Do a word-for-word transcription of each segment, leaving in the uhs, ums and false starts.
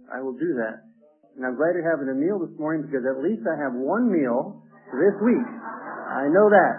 I will do that. And I'm glad you're having a meal this morning because at least I have one meal this week. I know that.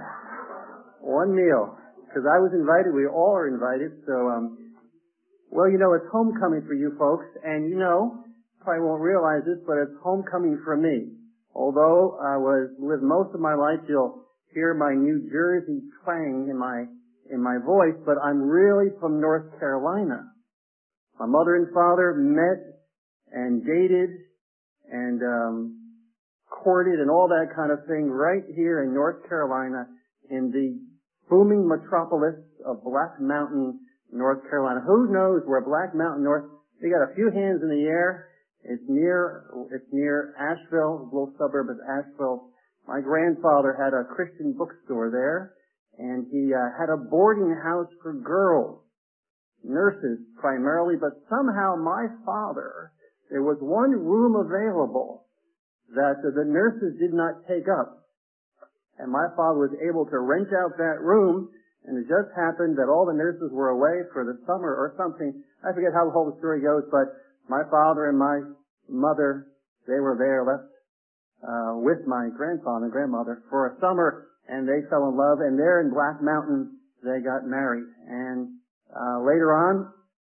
One meal. Because I was invited. We all are invited. So, um, well, you know, it's homecoming for you folks. And, you know, probably won't realize this, but it's homecoming for me. Although I was lived most of my life, you'll hear my New Jersey twang in my in my voice, but I'm really from North Carolina. My mother and father met and dated and um, courted and all that kind of thing right here in North Carolina in the booming metropolis of Black Mountain, North Carolina. Who knows where Black Mountain, North? They got a few hands in the air. It's near it's near Asheville, a little suburb of Asheville. My grandfather had a Christian bookstore there, and he uh, had a boarding house for girls, nurses primarily, but somehow my father, there was one room available that uh, the nurses did not take up. And my father was able to rent out that room, and it just happened that all the nurses were away for the summer or something. I forget how the whole story goes, but my father and my mother, they were there, left uh, with my grandfather and grandmother for a summer, and they fell in love, and there in Black Mountain, they got married. And uh, later on,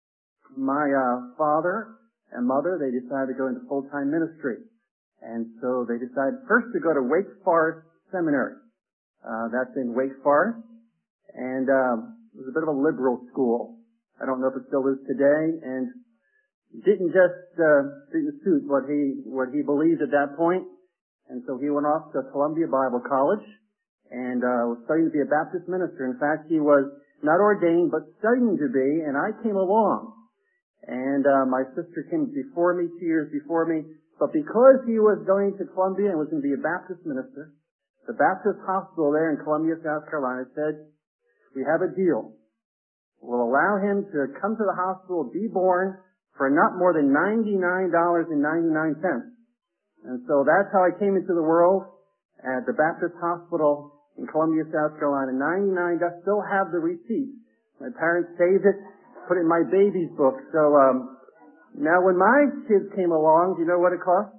my uh, father and mother, they decided to go into full-time ministry. And so they decided first to go to Wake Forest Seminary. Uh, that's in Wake Forest. And um, it was a bit of a liberal school. I don't know if it still is today. And didn't just uh, didn't suit what he what he believed at that point. And so he went off to Columbia Bible College and uh, was studying to be a Baptist minister. In fact, he was not ordained, but studying to be, and I came along. And uh, my sister came before me, two years before me. But because he was going to Columbia and was going to be a Baptist minister, the Baptist hospital there in Columbia, South Carolina said, we have a deal. We'll allow him to come to the hospital, be born, for not more than ninety-nine dollars and ninety-nine cents. And so that's how I came into the world at the Baptist Hospital in Columbia, South Carolina. ninety-nine dollars, I still have the receipt. My parents saved it, put it in my baby's book. So, um, now when my kids came along, do you know what it cost?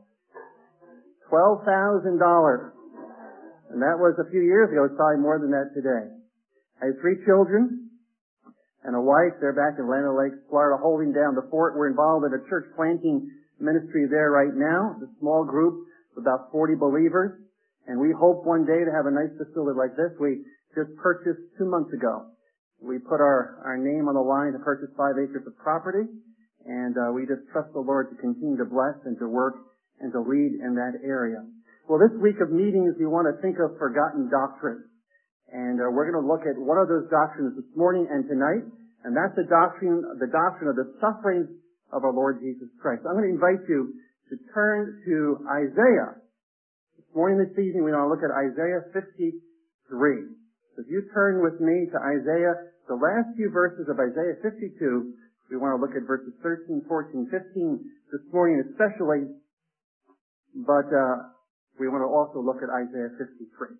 twelve thousand dollars. And that was a few years ago. It's probably more than that today. I have three children and a wife. They're back in Land O'Lakes, Florida, holding down the fort. We're involved in a church planting ministry there right now. It's a small group of about forty believers. And we hope one day to have a nice facility like this. We just purchased two months ago. We put our, our name on the line to purchase five acres of property. And uh, we just trust the Lord to continue to bless and to work and to lead in that area. Well, this week of meetings, we want to think of forgotten doctrines. And uh, we're going to look at one of those doctrines this morning and tonight. And that's the doctrine, the doctrine of the sufferings of our Lord Jesus Christ. I'm going to invite you to turn to Isaiah. This morning, this evening, we want to look at Isaiah fifty-three. So if you turn with me to Isaiah, the last few verses of Isaiah fifty-two, we want to look at verses thirteen, fourteen, fifteen this morning especially, but uh, we want to also look at Isaiah fifty-three.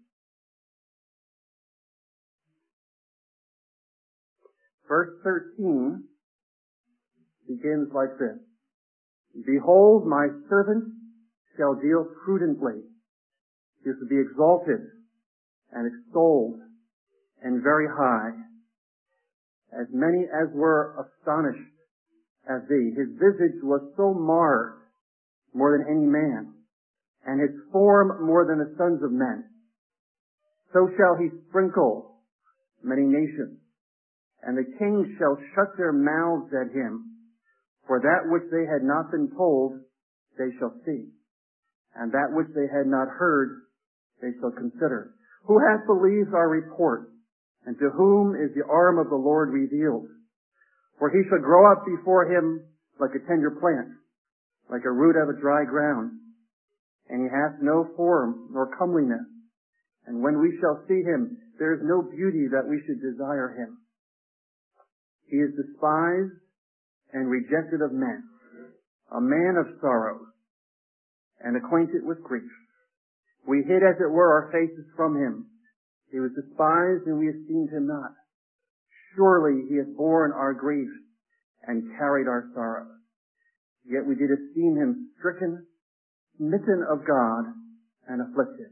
Verse thirteen begins like this. Behold, my servant shall deal prudently. He is to be exalted and extolled and very high. As many as were astonished at thee. His visage was so marred more than any man, and his form more than the sons of men. So shall he sprinkle many nations, and the kings shall shut their mouths at him. For that which they had not been told, they shall see, and that which they had not heard, they shall consider. Who hath believed our report, and to whom is the arm of the Lord revealed? For he shall grow up before him like a tender plant, like a root out of dry ground. And he hath no form nor comeliness. And when we shall see him, there is no beauty that we should desire him. He is despised and rejected of men, a man of sorrows, and acquainted with grief. We hid, as it were, our faces from him. He was despised, and we esteemed him not. Surely he hath borne our griefs and carried our sorrows. Yet we did esteem him stricken, smitten of God, and afflicted.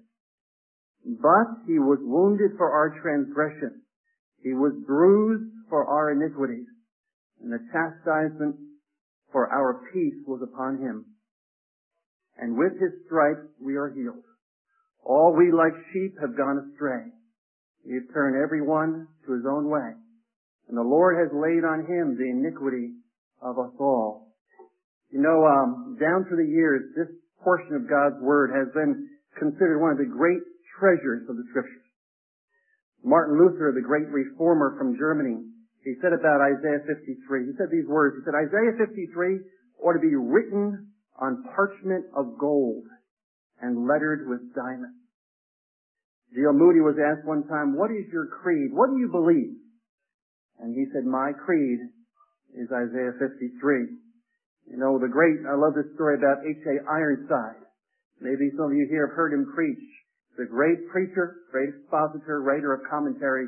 But he was wounded for our transgression. He was bruised for our iniquities. And the chastisement for our peace was upon him. And with his stripes we are healed. All we like sheep have gone astray. We have turned every one to his own way. And the Lord has laid on him the iniquity of us all. You know, um, down through the years, this portion of God's Word has been considered one of the great treasures of the Scriptures. Martin Luther, the great reformer from Germany, he said about Isaiah fifty-three, he said these words, he said, Isaiah fifty-three ought to be written on parchment of gold and lettered with diamonds. D L Moody was asked one time, what is your creed? What do you believe? And he said, my creed is Isaiah fifty-three. You know, the great, I love this story about H A Ironside. Maybe some of you here have heard him preach. The great preacher, great expositor, writer of commentary.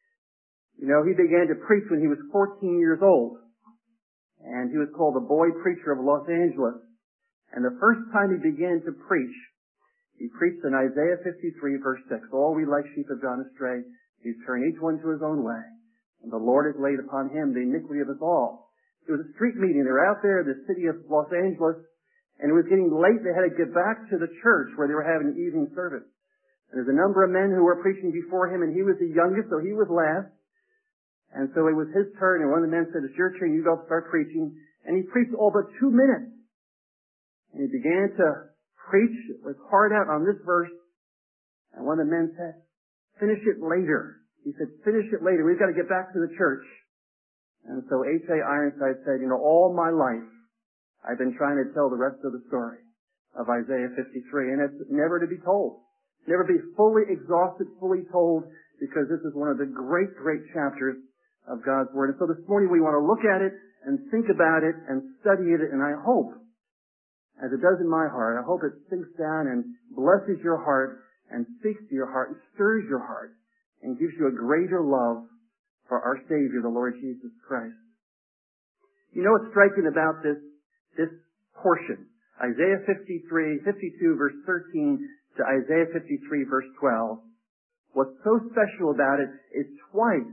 You know, he began to preach when he was fourteen years old. And he was called the boy preacher of Los Angeles. And the first time he began to preach, he preached in Isaiah fifty-three, verse six. All we like sheep have gone astray. He's turned each one to his own way. And the Lord has laid upon him the iniquity of us all. It was a street meeting. They were out there in the city of Los Angeles. And it was getting late. They had to get back to the church where they were having an evening service. And there's a number of men who were preaching before him, and he was the youngest, so he was last. And so it was his turn, and one of the men said, it's your turn, you go start preaching. And he preached all but two minutes. And he began to preach with heart out on this verse. And one of the men said, finish it later. He said, finish it later. We've got to get back to the church. And so H A Ironside said, you know, all my life, I've been trying to tell the rest of the story of Isaiah fifty-three, and it's never to be told. Never be fully exhausted, fully told, because this is one of the great, great chapters of God's Word. And so this morning we want to look at it and think about it and study it, and I hope, as it does in my heart, I hope it sinks down and blesses your heart and speaks to your heart and stirs your heart and gives you a greater love for our Savior, the Lord Jesus Christ. You know what's striking about this, this portion? Isaiah fifty-three, fifty-two, verse thirteen to Isaiah fifty-three, verse twelve. What's so special about it is twice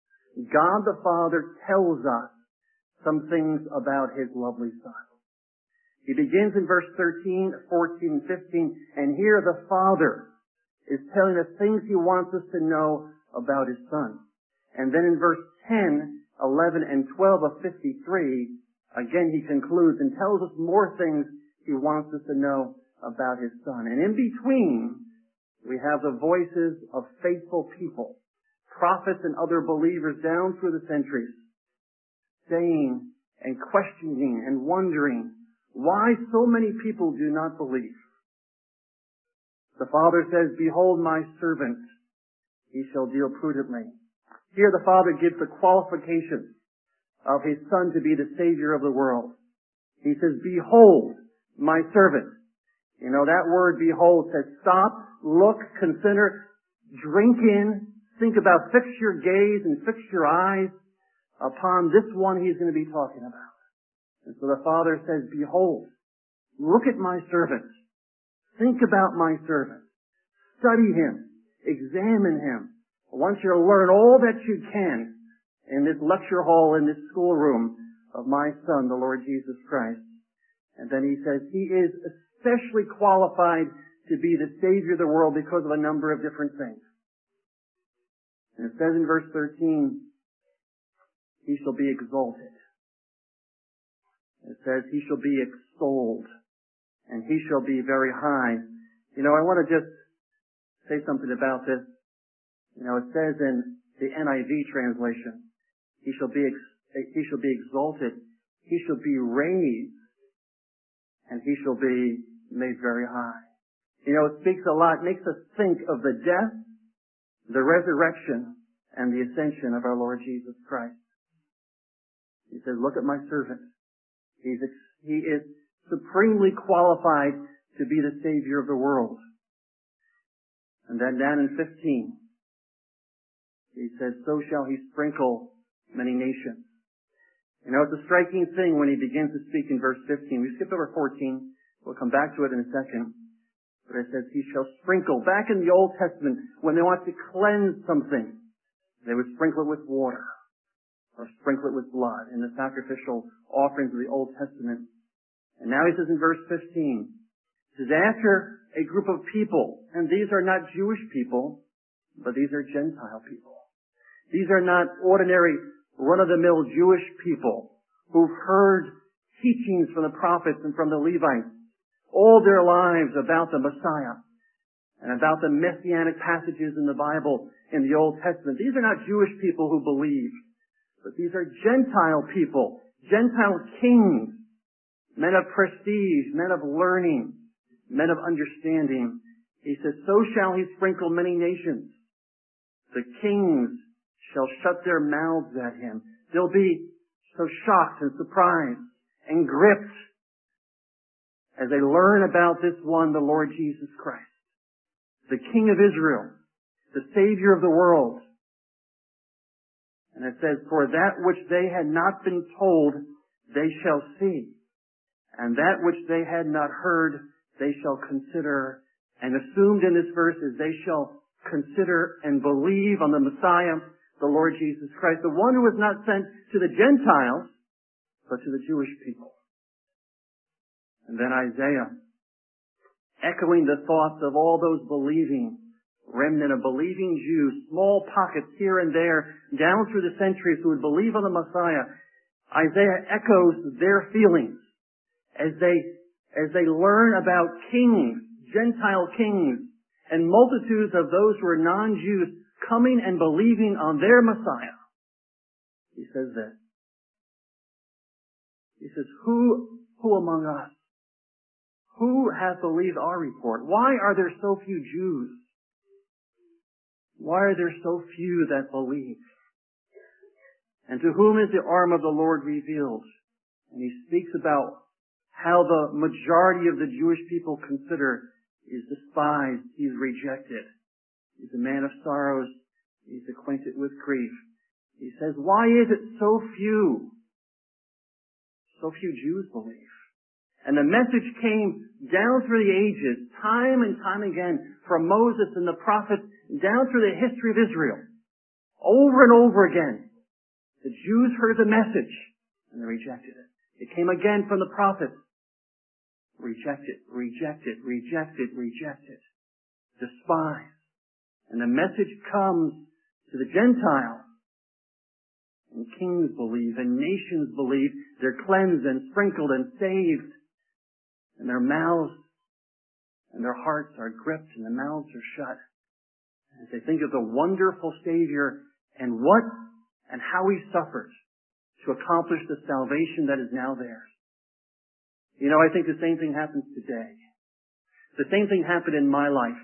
God the Father tells us some things about His lovely Son. He begins in verse thirteen, fourteen, and fifteen, and here the Father is telling us things He wants us to know about His Son. And then in verse ten, eleven, and twelve of fifty-three, again He concludes and tells us more things He wants us to know about His Son. And in between, we have the voices of faithful people, prophets and other believers down through the centuries, saying and questioning and wondering why so many people do not believe. The Father says, behold my servant, he shall deal prudently. Here the Father gives the qualifications of His Son to be the Savior of the world. He says, behold my servant. You know, that word behold says stop, look, consider, drink in, think about, fix your gaze and fix your eyes upon this one He's going to be talking about. And so the Father says, behold, look at my servant. Think about my servant. Study him. Examine him. I want you to learn all that you can in this lecture hall, in this schoolroom of my Son, the Lord Jesus Christ. And then He says, He is especially qualified to be the Savior of the world because of a number of different things. And it says in verse thirteen, He shall be exalted. It says, He shall be extolled, and He shall be very high. You know, I want to just say something about this. You know, it says in the N I V translation, He shall be, ex- He shall be exalted, He shall be raised, and He shall be made very high. You know, it speaks a lot, makes us think of the death, the resurrection, and the ascension of our Lord Jesus Christ. He says, look at my servant. He's, he is supremely qualified to be the Savior of the world. And then down in fifteen, He says, so shall He sprinkle many nations. You know, it's a striking thing when he begins to speak in verse fifteen. We skipped over fourteen. We'll come back to it in a second. But it says, he shall sprinkle. Back in the Old Testament, when they want to cleanse something, they would sprinkle it with water or sprinkle it with blood in the sacrificial offerings of the Old Testament. And now he says in verse fifteen, he says, after a group of people, and these are not Jewish people, but these are Gentile people. These are not ordinary run-of-the-mill Jewish people who've heard teachings from the prophets and from the Levites all their lives about the Messiah and about the messianic passages in the Bible in the Old Testament. These are not Jewish people who believe, but these are Gentile people, Gentile kings, men of prestige, men of learning, men of understanding. He says, so shall he sprinkle many nations. The kings shall shut their mouths at him. They'll be so shocked and surprised and gripped as they learn about this one, the Lord Jesus Christ, the King of Israel, the Savior of the world. And it says, for that which they had not been told, they shall see. And that which they had not heard, they shall consider. And assumed in this verse is they shall consider and believe on the Messiah, the Lord Jesus Christ, the one who was not sent to the Gentiles, but to the Jewish people. And then Isaiah, echoing the thoughts of all those believing, remnant of believing Jews, small pockets here and there, down through the centuries who would believe on the Messiah. Isaiah echoes their feelings as they, as they learn about kings, Gentile kings, and multitudes of those who are non-Jews coming and believing on their Messiah. He says this. He says, who, who among us? Who hath believed our report? Why are there so few Jews? Why are there so few that believe? And to whom is the arm of the Lord revealed? And he speaks about how the majority of the Jewish people consider is despised, he's rejected. He's a man of sorrows, he's acquainted with grief. He says, why is it so few? So few Jews believe. And the message came down through the ages, time and time again, from Moses and the prophets, down through the history of Israel. Over and over again. The Jews heard the message, and they rejected it. It came again from the prophets. Rejected, rejected, rejected, rejected. Despised. And the message comes to the Gentiles. And kings believe, and nations believe. They're cleansed and sprinkled and saved. And their mouths and their hearts are gripped and the mouths are shut. As they think of the wonderful Savior and what and how he suffered to accomplish the salvation that is now theirs. You know, I think the same thing happens today. The same thing happened in my life.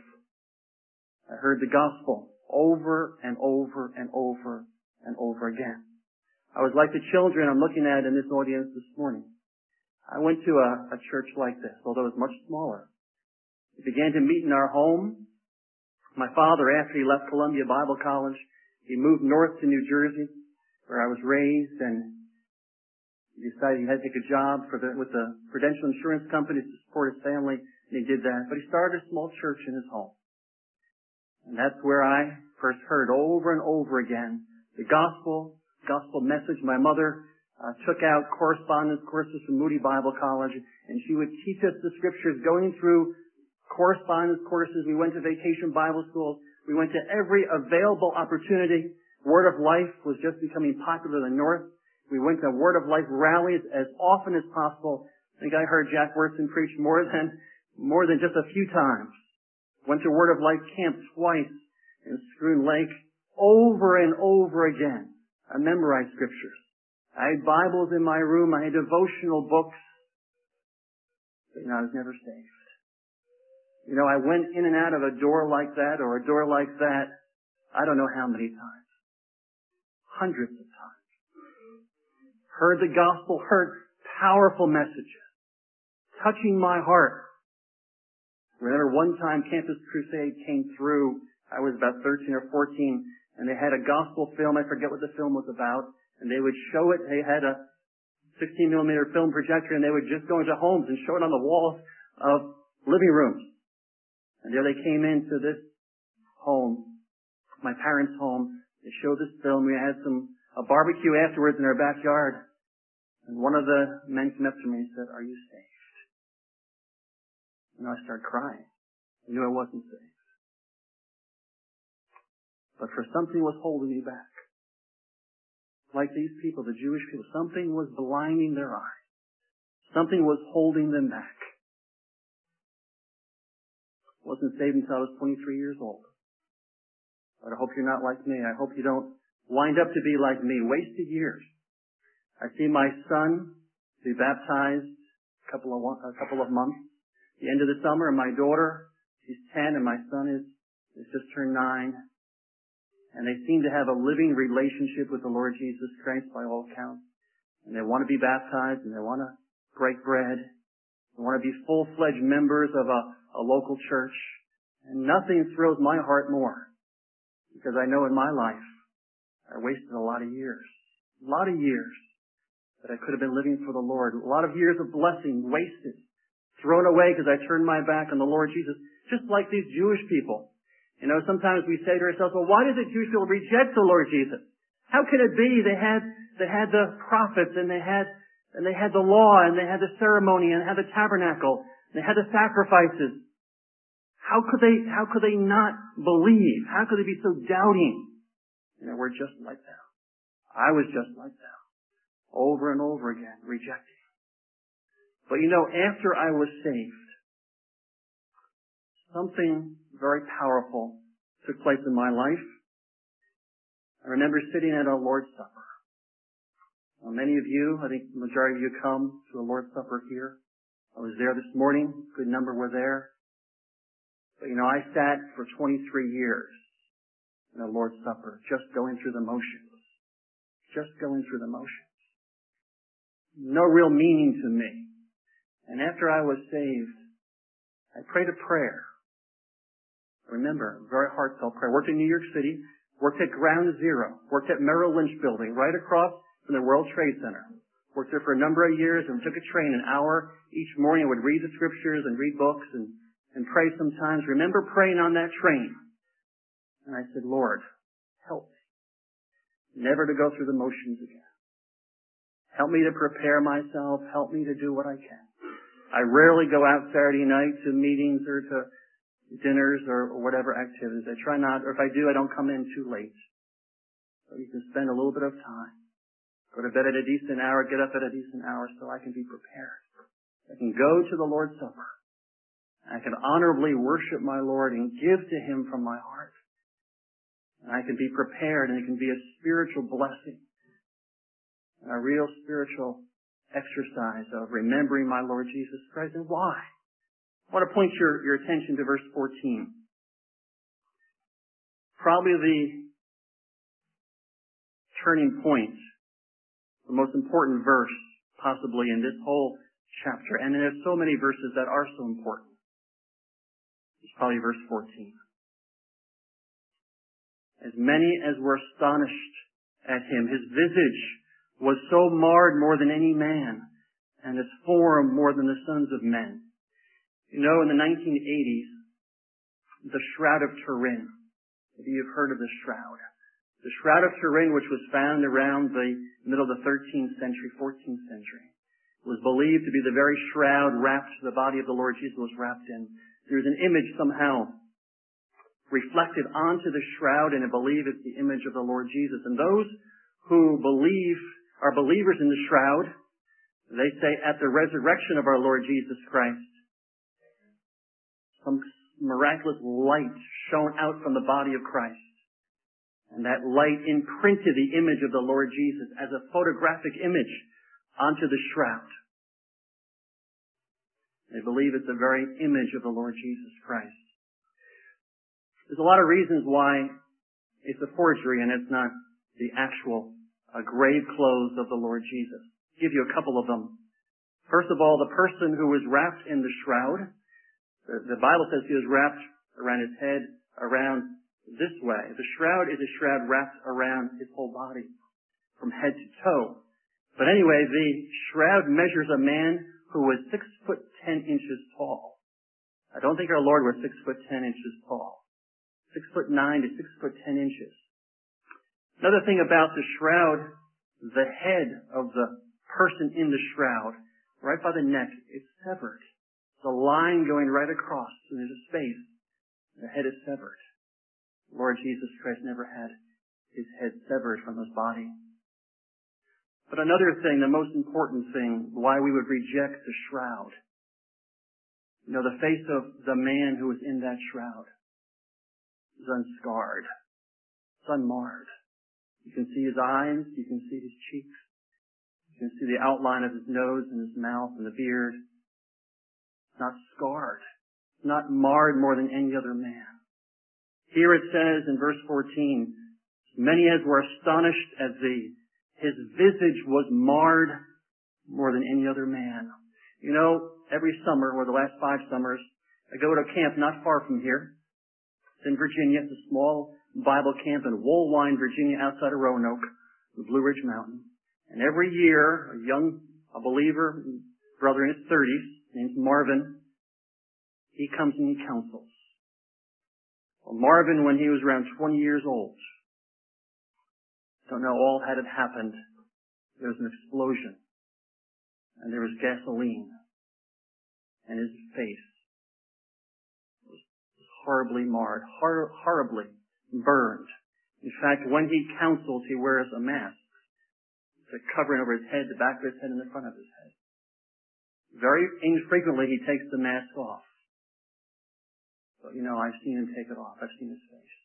I heard the gospel over and over and over and over again. I was like the children I'm looking at in this audience this morning. I went to a, a church like this, although it was much smaller. We began to meet in our home. My father, after he left Columbia Bible College, he moved north to New Jersey, where I was raised, and he decided he had to take a job for the, with the Prudential Insurance Company to support his family, and he did that. But he started a small church in his home. And that's where I first heard over and over again the gospel, gospel message. My mother Uh, took out correspondence courses from Moody Bible College, and she would teach us the scriptures going through correspondence courses. We went to vacation Bible schools. We went to every available opportunity. Word of Life was just becoming popular in the North. We went to Word of Life rallies as often as possible. I think I heard Jack Wyrtzen preach more than, more than just a few times. Went to Word of Life camp twice in Schroon Lake, over and over again. I memorized scriptures. I had Bibles in my room. I had devotional books. But, you know, I was never saved. You know, I went in and out of a door like that or a door like that, I don't know how many times. Hundreds of times. Heard the gospel, heard powerful messages, touching my heart. Remember one time Campus Crusade came through. I was about thirteen or fourteen, and they had a gospel film. I forget what the film was about. And they would show it. They had a, sixteen millimeter film projector, and they would just go into homes and show it on the walls of living rooms. And there they came into this home, my parents' home. They showed this film. We had some a barbecue afterwards in our backyard. And one of the men came up to me and said, "Are you saved?" And I started crying. I knew I wasn't saved. But for something was holding me back. Like these people, the Jewish people, something was blinding their eyes. Something was holding them back. I wasn't saved until I was twenty-three years old. But I hope you're not like me. I hope you don't wind up to be like me. Wasted years. I see my son be baptized a couple of a couple of months. The end of the summer, and my daughter, she's ten, and my son is is just turned nine. And they seem to have a living relationship with the Lord Jesus Christ by all accounts. And they want to be baptized, and they want to break bread. They want to be full-fledged members of a, a local church. And nothing thrills my heart more. Because I know in my life, I wasted a lot of years. A lot of years that I could have been living for the Lord. A lot of years of blessing wasted. Thrown away because I turned my back on the Lord Jesus. Just like these Jewish people. You know, sometimes we say to ourselves, well, why did the Jewish people reject the Lord Jesus? How can it be? They had, they had the prophets, and they had, and they had the law, and they had the ceremony, and they had the tabernacle, and they had the sacrifices. How could they, how could they not believe? How could they be so doubting? You know, we're just like them. I was just like them. Over and over again, rejecting. But you know, after I was saved, something very powerful took place in my life. I remember sitting at a Lord's Supper. Now, many of you, I think the majority of you come to a Lord's Supper here. I was there this morning. A good number were there. But you know, I sat for twenty-three years in a Lord's Supper, just going through the motions. Just going through the motions. No real meaning to me. And after I was saved, I prayed a prayer. Remember, very heartfelt prayer. Worked in New York City, worked at Ground Zero, worked at Merrill Lynch Building, right across from the World Trade Center. Worked there for a number of years and took a train an hour each morning. I would read the scriptures and read books and, and pray sometimes. Remember praying on that train. And I said, Lord, help me never to go through the motions again. Help me to prepare myself. Help me to do what I can. I rarely go out Saturday night to meetings or to dinners or whatever activities. I try not, or if I do, I don't come in too late. So you can spend a little bit of time. Go to bed at a decent hour, get up at a decent hour so I can be prepared. I can go to the Lord's Supper. I can honorably worship my Lord and give to Him from my heart. And I can be prepared, and it can be a spiritual blessing. And a real spiritual exercise of remembering my Lord Jesus Christ. And why? I want to point your, your attention to verse fourteen. Probably the turning point, the most important verse possibly in this whole chapter. And there's so many verses that are so important. It's probably verse fourteen. As many as were astonished at him, his visage was so marred more than any man, and his form more than the sons of men. You know, in the nineteen eighties, the Shroud of Turin, maybe you've heard of the Shroud. The Shroud of Turin, which was found around the middle of the thirteenth century, fourteenth century, was believed to be the very shroud wrapped the body of the Lord Jesus was wrapped in. There's an image somehow reflected onto the shroud, and I believe it's the image of the Lord Jesus. And those who believe, are believers in the shroud, they say at the resurrection of our Lord Jesus Christ, some miraculous light shone out from the body of Christ. And that light imprinted the image of the Lord Jesus as a photographic image onto the shroud. They believe it's the very image of the Lord Jesus Christ. There's a lot of reasons why it's a forgery and it's not the actual uh, grave clothes of the Lord Jesus. I'll give you a couple of them. First of all, the person who was wrapped in the shroud, the, the Bible says he was wrapped around his head, around this way. The shroud is a shroud wrapped around his whole body, from head to toe. But anyway, the shroud measures a man who was six foot ten inches tall. I don't think our Lord was six foot ten inches tall. Six foot nine to six foot ten inches. Another thing about the shroud, the head of the person in the shroud, right by the neck, is severed. There's a line going right across, and there's a space. The head is severed. Lord Jesus Christ never had his head severed from his body. But another thing, the most important thing, why we would reject the shroud. You know, the face of the man who was in that shroud is unscarred. It's unmarred. You can see his eyes. You can see his cheeks. You can see the outline of his nose and his mouth and the beard. It's not scarred. It's not marred more than any other man. Here it says in verse fourteen, many as were astonished at thee, his visage was marred more than any other man. You know, every summer, or the last five summers, I go to a camp not far from here. It's in Virginia. It's a small Bible camp in Woolwine, Virginia, outside of Roanoke, the Blue Ridge Mountain. And every year, a young, a believer, brother in his thirties, named Marvin, he comes and he counsels. Well, Marvin, when he was around twenty years old, don't know all had it happened. There was an explosion, and there was gasoline, and his face was horribly marred, hor- horribly burned. In fact, when he counsels, he wears a mask. It's a covering over his head, the back of his head, and the front of his head. Very infrequently, he takes the mask off. But, you know, I've seen him take it off. I've seen his face.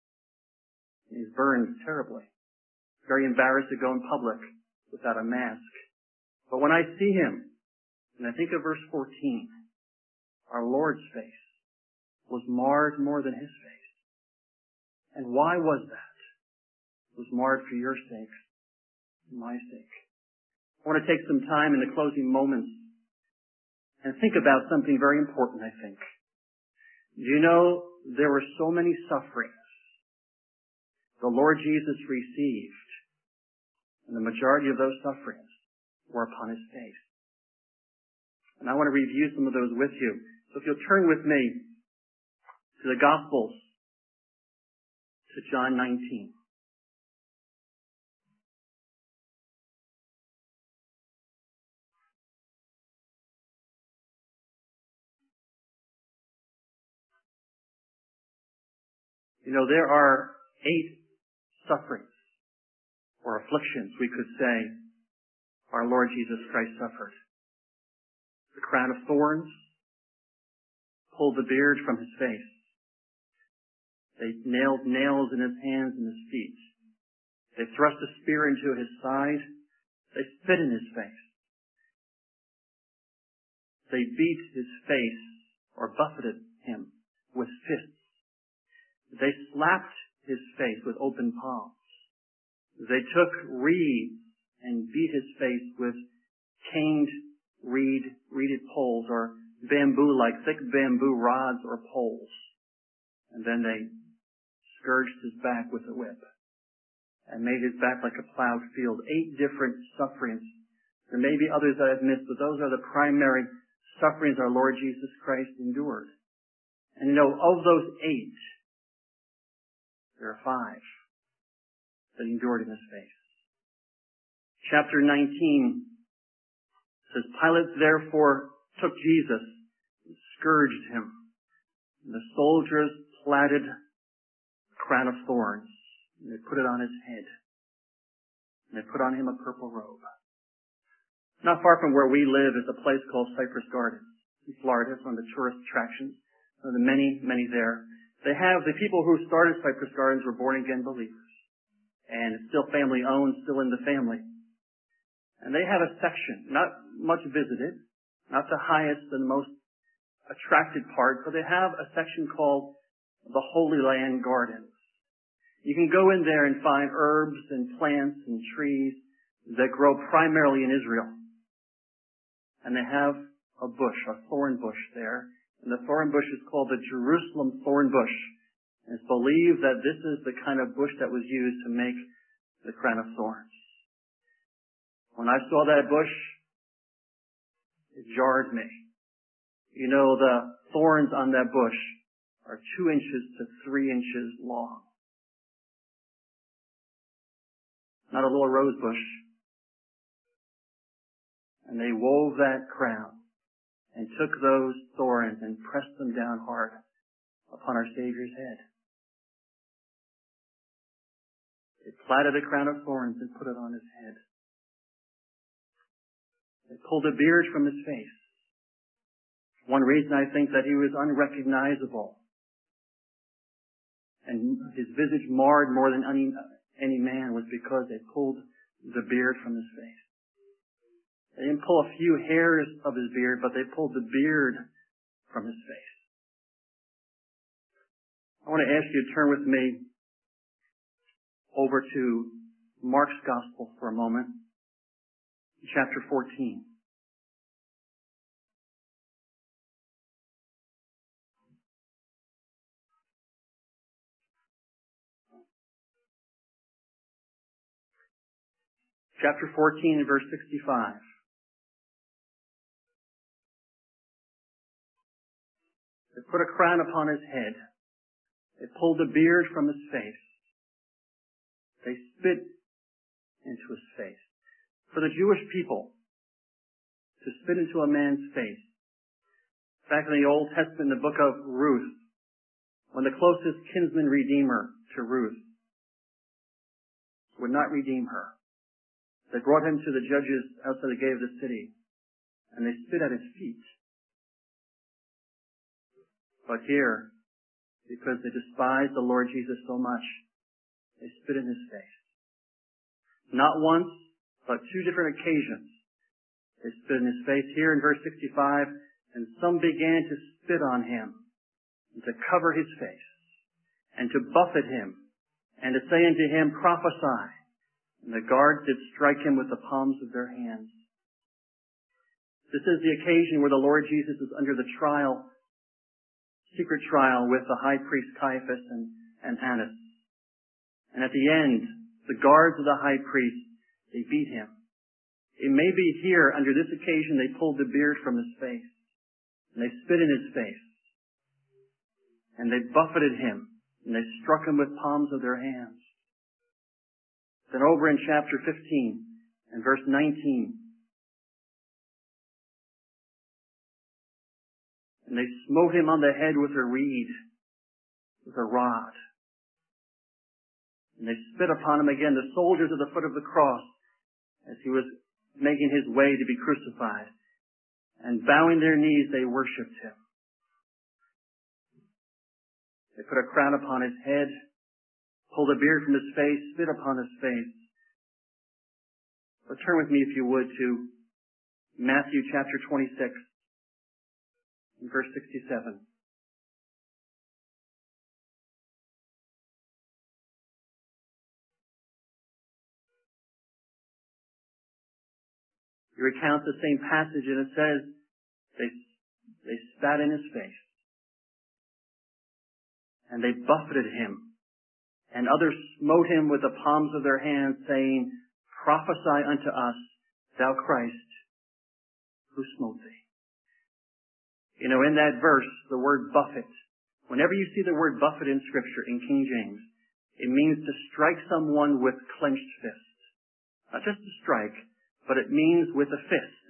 And he's burned terribly. Very embarrassed to go in public without a mask. But when I see him, and I think of verse fourteen, our Lord's face was marred more than his face. And why was that? It was marred for your sake, for my sake. I want to take some time in the closing moments and think about something very important, I think. Do you know there were so many sufferings the Lord Jesus received, and the majority of those sufferings were upon his face. And I want to review some of those with you. So if you'll turn with me to the Gospels, to John nineteen. You know, there are eight sufferings, or afflictions, we could say, our Lord Jesus Christ suffered. The crown of thorns pulled the beard from his face. They nailed nails in his hands and his feet. They thrust a spear into his side. They spit in his face. They beat his face, or buffeted him, with fists. They slapped his face with open palms. They took reeds and beat his face with caned reed, reeded poles, or bamboo-like, thick bamboo rods or poles. And then they scourged his back with a whip and made his back like a plowed field. Eight different sufferings. There may be others that I've missed, but those are the primary sufferings our Lord Jesus Christ endured. And you know, of those eight, there are five that endured in his face. Chapter nineteen says, Pilate therefore took Jesus and scourged him. And the soldiers plaited a crown of thorns, and they put it on his head. And they put on him a purple robe. Not far from where we live is a place called Cypress Gardens in Florida. It's one of the tourist attractions. One of the many, many there. They have, the people who started Cypress Gardens were born-again believers. And it's still family-owned, still in the family. And they have a section, not much visited, not the highest and most attracted part, but they have a section called the Holy Land Gardens. You can go in there and find herbs and plants and trees that grow primarily in Israel. And they have a bush, a thorn bush there. And the thorn bush is called the Jerusalem thorn bush. And it's believed that this is the kind of bush that was used to make the crown of thorns. When I saw that bush, it jarred me. You know, the thorns on that bush are two inches to three inches long. Not a little rose bush. And they wove that crown and took those thorns and pressed them down hard upon our Savior's head. They plaited a crown of thorns and put it on his head. They pulled a beard from his face. One reason I think that he was unrecognizable and his visage marred more than any, any man was because they pulled the beard from his face. They didn't pull a few hairs of his beard, but they pulled the beard from his face. I want to ask you to turn with me over to Mark's Gospel for a moment, chapter fourteen. Chapter fourteen and verse sixty-five. They put a crown upon his head. They pulled the beard from his face. They spit into his face. For the Jewish people, to spit into a man's face. Back in the Old Testament, in the book of Ruth, when the closest kinsman redeemer to Ruth would not redeem her, they brought him to the judges outside the gate of the city, and they spit at his feet. But here, because they despised the Lord Jesus so much, they spit in his face. Not once, but two different occasions. They spit in his face. Here in verse sixty-five, and some began to spit on him, and to cover his face, and to buffet him, and to say unto him, prophesy. And the guards did strike him with the palms of their hands. This is the occasion where the Lord Jesus is under the trial, secret trial with the high priest Caiaphas and, and Annas. And at the end, the guards of the high priest, they beat him. It may be here, under this occasion, they pulled the beard from his face. And they spit in his face. And they buffeted him. And they struck him with palms of their hands. Then over in chapter fifteen and verse nineteen, and they smote him on the head with a reed, with a rod. And they spit upon him again, the soldiers at the foot of the cross, as he was making his way to be crucified. And bowing their knees, they worshipped him. They put a crown upon his head, pulled a beard from his face, spit upon his face. But turn with me, if you would, to Matthew chapter twenty-six, and verse sixty-seven. He recounts the same passage, and it says, they, they spat in his face, and they buffeted him, and others smote him with the palms of their hands, saying, prophesy unto us, thou Christ, who smote thee. You know, in that verse, the word buffet, whenever you see the word buffet in Scripture, in King James, it means to strike someone with clenched fist. Not just to strike, but it means with a fist.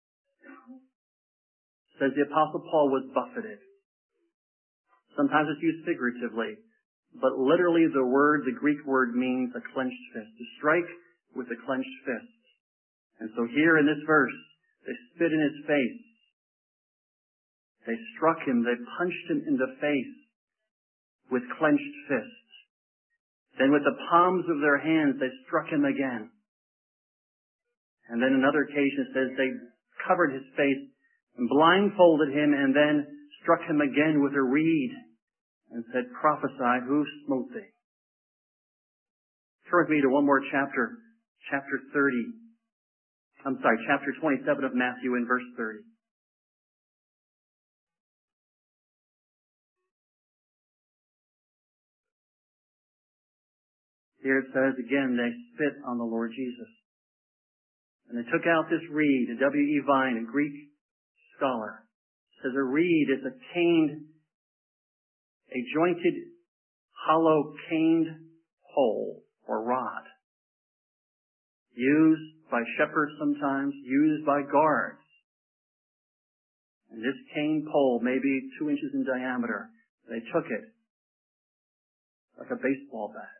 It says the Apostle Paul was buffeted. Sometimes it's used figuratively, but literally the word, the Greek word, means a clenched fist. To strike with a clenched fist. And so here in this verse, they spit in his face. They struck him, they punched him in the face with clenched fists. Then with the palms of their hands, they struck him again. And then another occasion it says they covered his face and blindfolded him and then struck him again with a reed and said, prophesy, who smote thee? Turn with me to one more chapter, chapter thirty. I'm sorry, chapter twenty-seven of Matthew in verse thirty. Here it says again, they spit on the Lord Jesus. And they took out this reed, a W E Vine, a Greek scholar, says a reed is a caned, a jointed, hollow caned pole or rod, used by shepherds sometimes, used by guards. And this cane pole, maybe two inches in diameter, they took it like a baseball bat,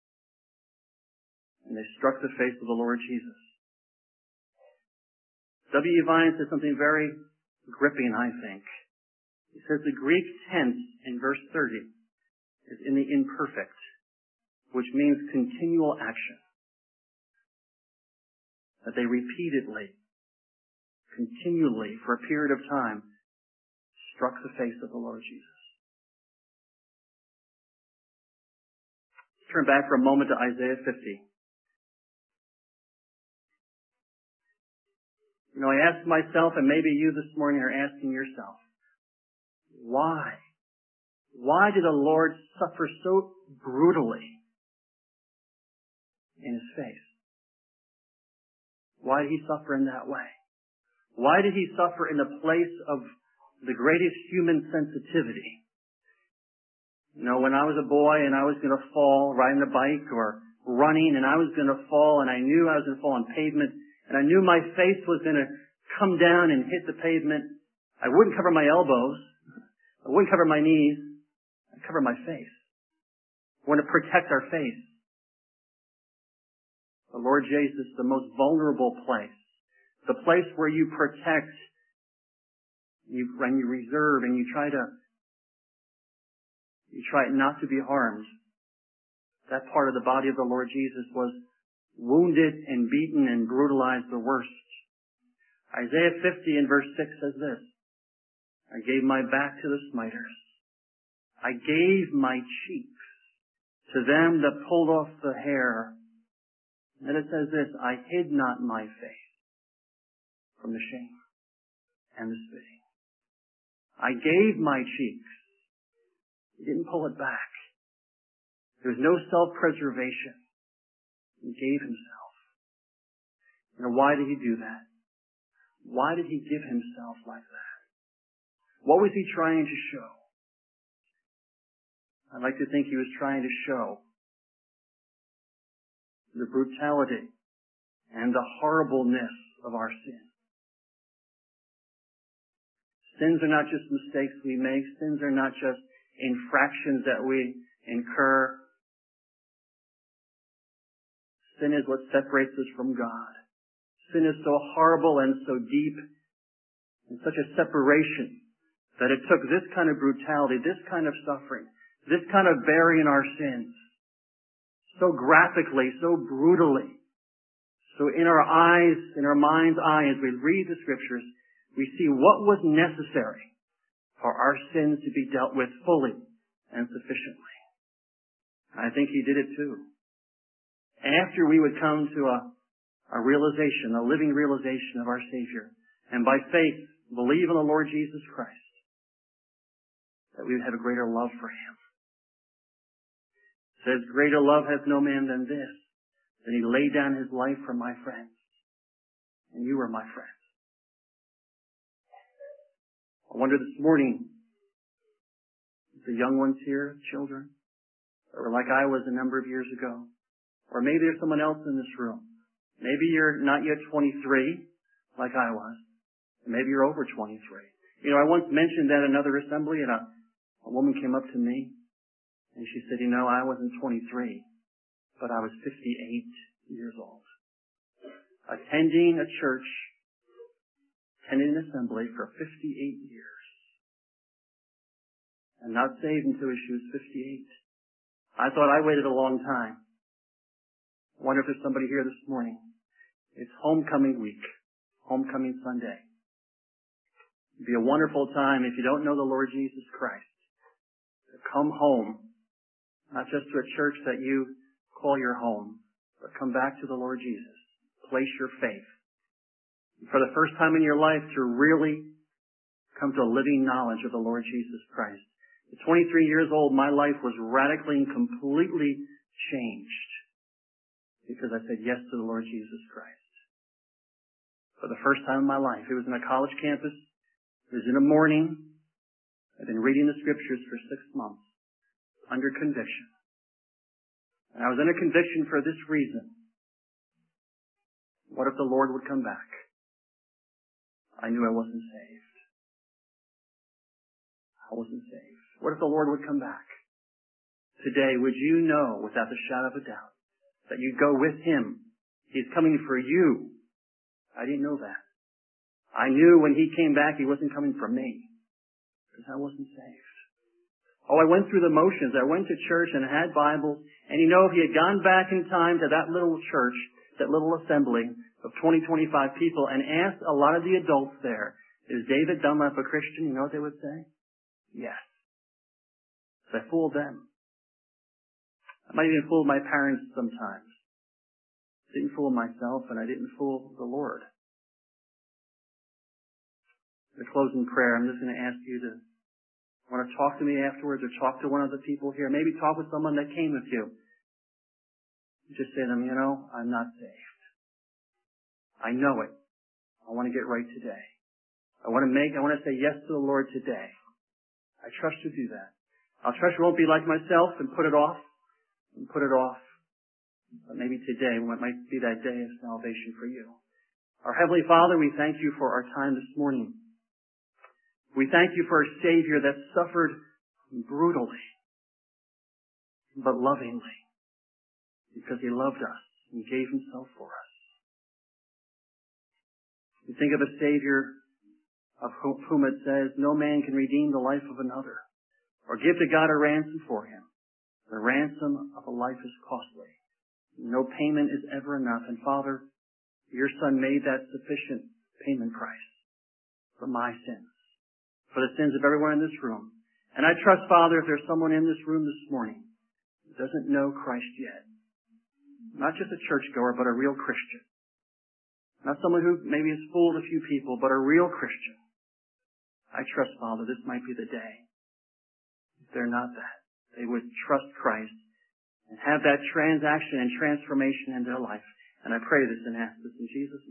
and they struck the face of the Lord Jesus. W E Vine says something very gripping, I think. He says the Greek tense in verse thirty is in the imperfect, which means continual action. That they repeatedly, continually, for a period of time, struck the face of the Lord Jesus. Let's turn back for a moment to Isaiah fifty. You know, I asked myself, and maybe you this morning are asking yourself, why? Why did the Lord suffer so brutally in His face? Why did He suffer in that way? Why did He suffer in the place of the greatest human sensitivity? You know, when I was a boy and I was going to fall riding a bike or running and I was going to fall and I knew I was going to fall on pavement, and I knew my face was going to come down and hit the pavement, I wouldn't cover my elbows. I wouldn't cover my knees. I'd cover my face. I want to protect our face. The Lord Jesus, the most vulnerable place. The place where you protect, you, and you reserve, and you try to, you try not to be harmed. That part of the body of the Lord Jesus was wounded and beaten and brutalized the worst. Isaiah fifty in verse six says this, I gave my back to the smiters. I gave my cheeks to them that pulled off the hair. And it says this, I hid not my face from the shame and the spitting. I gave my cheeks. He didn't pull it back. There was no self-preservation. He gave Himself. You know, why did He do that? Why did He give Himself like that? What was He trying to show? I'd like to think He was trying to show the brutality and the horribleness of our sin. Sins are not just mistakes we make. Sins are not just infractions that we incur. Sin is what separates us from God. Sin is so horrible and so deep and such a separation that it took this kind of brutality, this kind of suffering, this kind of burying our sins so graphically, so brutally. So in our eyes, in our mind's eye, as we read the Scriptures, we see what was necessary for our sins to be dealt with fully and sufficiently. I think He did it too. After we would come to a, a realization, a living realization of our Savior, and by faith believe in the Lord Jesus Christ, that we would have a greater love for Him. It says, greater love hath no man than this, that He laid down His life for my friends. And you are my friends. I wonder this morning, the young ones here, children, or like I was a number of years ago, or maybe there's someone else in this room. Maybe you're not yet twenty-three, like I was. Maybe you're over twenty-three. You know, I once mentioned that in another assembly, and a, a woman came up to me, and she said, you know, I wasn't twenty-three, but I was fifty-eight years old. Attending a church, attending an assembly for fifty-eight years. And not saved until she was fifty-eight. I thought I waited a long time. I wonder if there's somebody here this morning. It's homecoming week. Homecoming Sunday. It'd be a wonderful time if you don't know the Lord Jesus Christ to come home, not just to a church that you call your home, but come back to the Lord Jesus. Place your faith. For the first time in your life to really come to a living knowledge of the Lord Jesus Christ. At twenty-three years old, my life was radically and completely changed because I said yes to the Lord Jesus Christ. for the first time in my life. It was in a college campus. It was in the morning. I'd been reading the scriptures for six months under conviction. And I was under conviction for this reason. What if the Lord would come back? I knew I wasn't saved. I wasn't saved. What if the Lord would come back? Today, would you know without the shadow of a doubt that you'd go with Him? He's coming for you. I didn't know that. I knew when He came back, He wasn't coming for me because I wasn't saved. Oh, I went through the motions. I went to church and had Bibles. And you know, if He had gone back in time to that little church, that little assembly of twenty, twenty-five people and asked a lot of the adults there, is David Dunlap a Christian? You know what they would say? Yes. So I fooled them. I might even fool my parents sometimes. Didn't fool myself, and I didn't fool the Lord. The closing prayer, I'm just going to ask you to want to talk to me afterwards or talk to one of the people here. Maybe talk with someone that came with you. Just say to them, you know, I'm not saved. I know it. I want to get right today. I want to make, I want to say yes to the Lord today. I trust you to do that. I'll trust you won't be like myself and put it off and put it off. But maybe today might be that day of salvation for you. Our Heavenly Father, we thank you for our time this morning. We thank you for a Savior that suffered brutally, but lovingly, because He loved us and gave Himself for us. We think of a Savior of whom it says, no man can redeem the life of another or give to God a ransom for him. The ransom of a life is costly. No payment is ever enough. And Father, your Son made that sufficient payment price for my sins, for the sins of everyone in this room. And I trust, Father, if there's someone in this room this morning who doesn't know Christ yet, not just a churchgoer, but a real Christian, not someone who maybe has fooled a few people, but a real Christian, I trust, Father, this might be the day. If they're not that, they would trust Christ and have that transaction and transformation in their life. And I pray this and ask this in Jesus' name.